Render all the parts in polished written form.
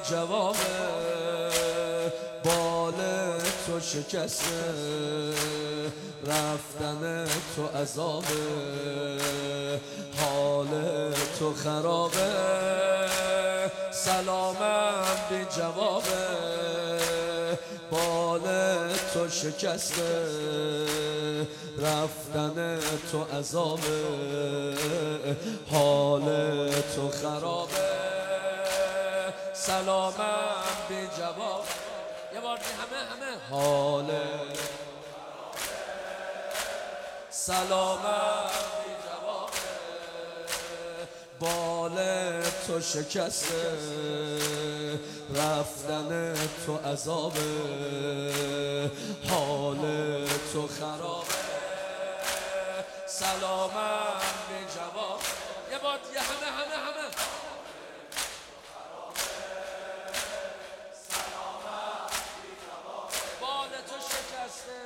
جوابه، بال تو شکسته، رفتن تو عذابه، حال تو خرابه، سلامم بی جوابه، بال تو شکسته، رفتن تو عذابه، حال تو خرابه، سلامم بی جواب. یه بار همه حال سلامم بی جواب، بال تو شکسته، رفتن تو عذابه، حال تو خرابه، سلامم بی جواب. یه بار دیگه همه بال تو شکسته،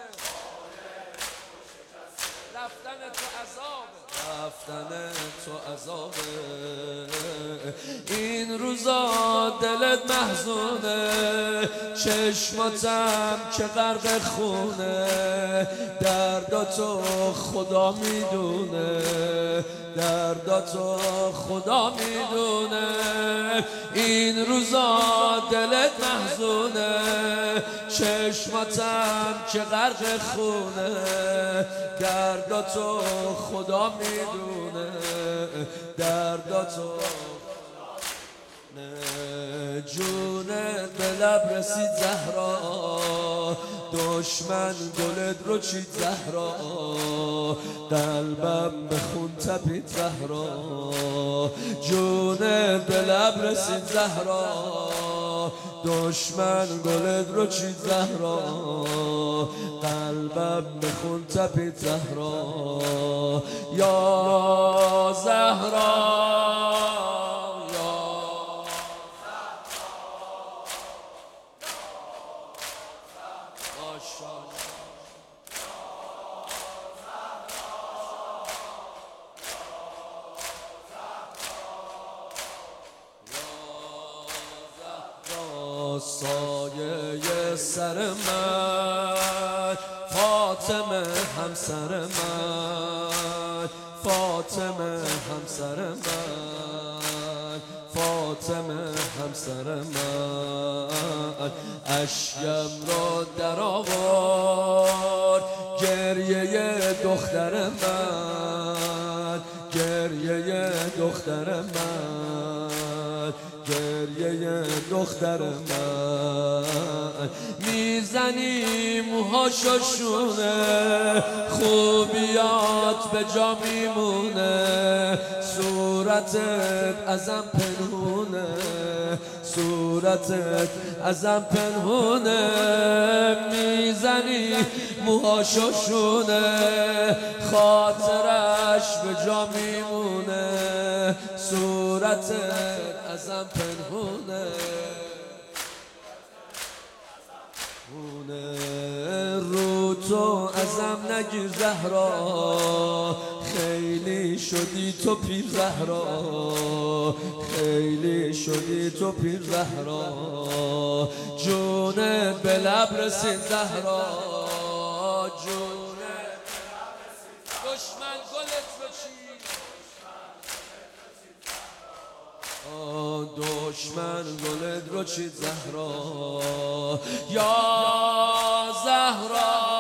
رفتن تو عذابه، رفتن تو عذابه. این روزا دلت محزونه، چشماتم که غرق خونه، درداتو خدا میدونه، درداتو خدا میدونه. این روزا دلت محزونه، چشماتم که غرق خونه، درداتو خدا میدونه، درداتو جونت به لب رسید زهرا، دشمن گلت رو چید زهرا، قلبم به خون تپید زهرا، جونت به لب رسید زهرا، دشمن گلت رو چید زهرا، قلبم به خون تپید زهرا، یا زهرا سایه سر من، فاطمه همسر من، فاطمه همسر من، فاطمه همسر من. اشکم را در آورد گریه دختر من، گریه دختر من، گریه دختر من. میزنی موهاشو شونه، خوبیات به جا میمونه، صورتت ازم پنهونه، صورتت ازم پنهونه. میزنی موهاشو شونه، خاطرش به جا میمونه، صورتت ازم پنهونه. رو تو ازم نگیر زهرا، خیلی شدی تو پیر زهرا، خیلی شدی تو پیر زهرا، جونت به لب رسید زهرا، جونت دشمن گلت رو چید، دشمن گلت رو چید زهرا، یا زهرا